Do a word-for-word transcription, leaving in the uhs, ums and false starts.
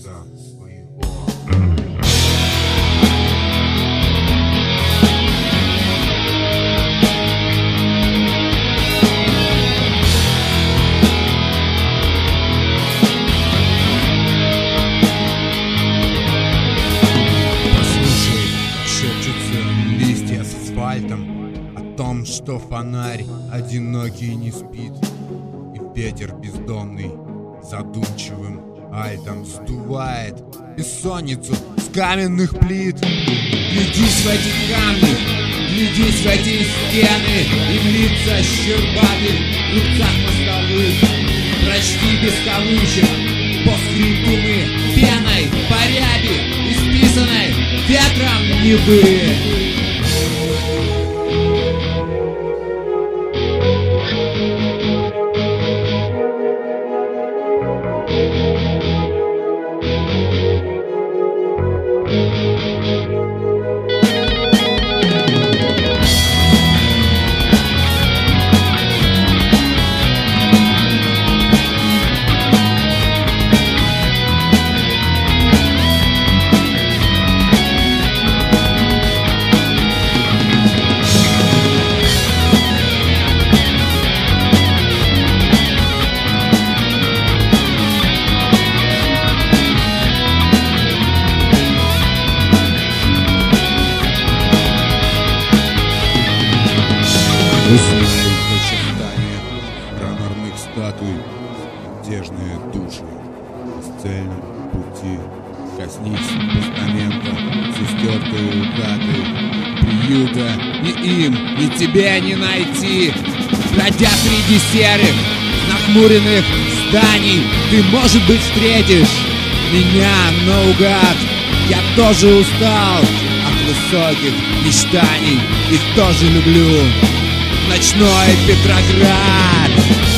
место своего. Послушай, как шепчутся листья с асфальтом о том, что фонарь одинокий не спит, и ветер бездомный задумчивым альтом сдувает бессонницу с каменных плит. Глядись в эти камни, глядись в эти стены, и в лица щербатых рубцах мостовых. Прочти без кавычек постскриптумы пеной по ряби, исписанной ветром Невы. Узнай в очертаниях мраморных статуй мятежные души в цельном пути. Коснись постамента с истертой датой приюта. Ни им, ни тебе не найти. Бродя среди серых, нахмуренных зданий, ты, может быть, встретишь меня наугад. Я тоже устал от высоких мечтаний, их тоже люблю. Ночной Петроград.